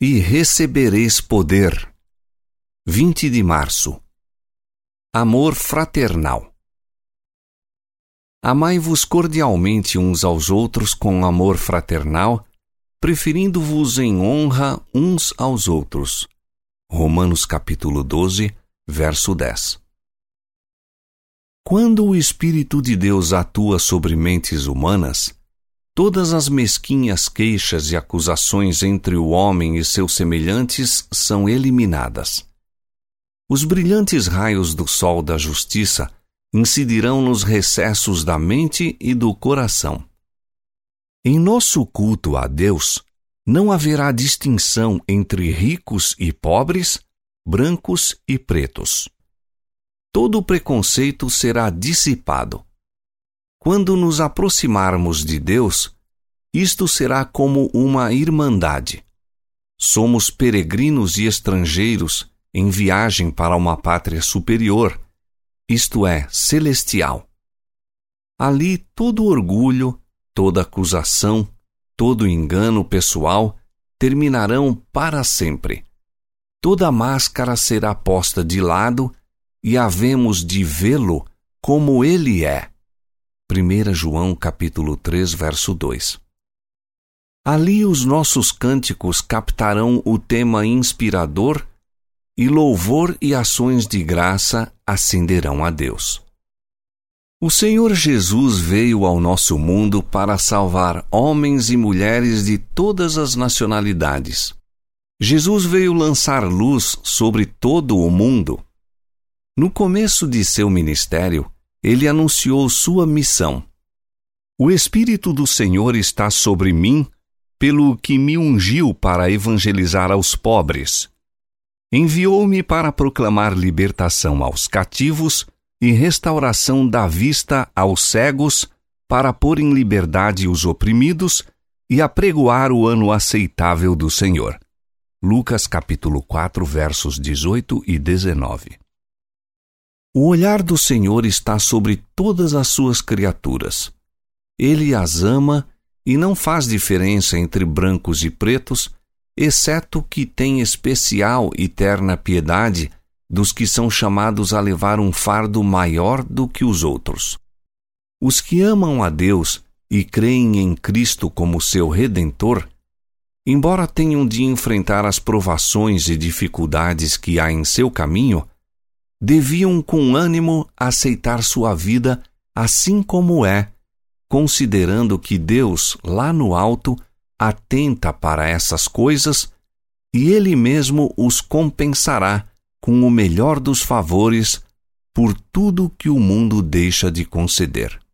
e recebereis poder. 20 de março. Amor fraternal. Amai-vos cordialmente uns aos outros com amor fraternal, preferindo-vos em honra uns aos outros. Romanos capítulo 12, verso 10. Quando o Espírito de Deus atua sobre mentes humanas, todas as mesquinhas queixas e acusações entre o homem e seus semelhantes são eliminadas. Os brilhantes raios do sol da justiça incidirão nos recessos da mente e do coração. Em nosso culto a Deus, não haverá distinção entre ricos e pobres, brancos e pretos. Todo preconceito será dissipado. Quando nos aproximarmos de Deus, isto será como uma irmandade. Somos peregrinos e estrangeiros em viagem para uma pátria superior, isto é, celestial. Ali todo orgulho, toda acusação, todo engano pessoal terminarão para sempre. Toda máscara será posta de lado e havemos de vê-lo como ele é. 1 João capítulo 3, verso 2. Ali os nossos cânticos captarão o tema inspirador e louvor e ações de graça ascenderão a Deus. O Senhor Jesus veio ao nosso mundo para salvar homens e mulheres de todas as nacionalidades. Jesus veio lançar luz sobre todo o mundo. No começo de seu ministério, ele anunciou sua missão. O Espírito do Senhor está sobre mim, pelo que me ungiu para evangelizar aos pobres. Enviou-me para proclamar libertação aos cativos e restauração da vista aos cegos, para pôr em liberdade os oprimidos e apregoar o ano aceitável do Senhor. Lucas capítulo 4, versos 18 e 19. O olhar do Senhor está sobre todas as suas criaturas. Ele as ama e não faz diferença entre brancos e pretos, exceto que tem especial e terna piedade dos que são chamados a levar um fardo maior do que os outros. Os que amam a Deus e creem em Cristo como seu Redentor, embora tenham de enfrentar as provações e dificuldades que há em seu caminho, deviam com ânimo aceitar sua vida assim como é, considerando que Deus, lá no alto, atenta para essas coisas e Ele mesmo os compensará com o melhor dos favores por tudo que o mundo deixa de conceder.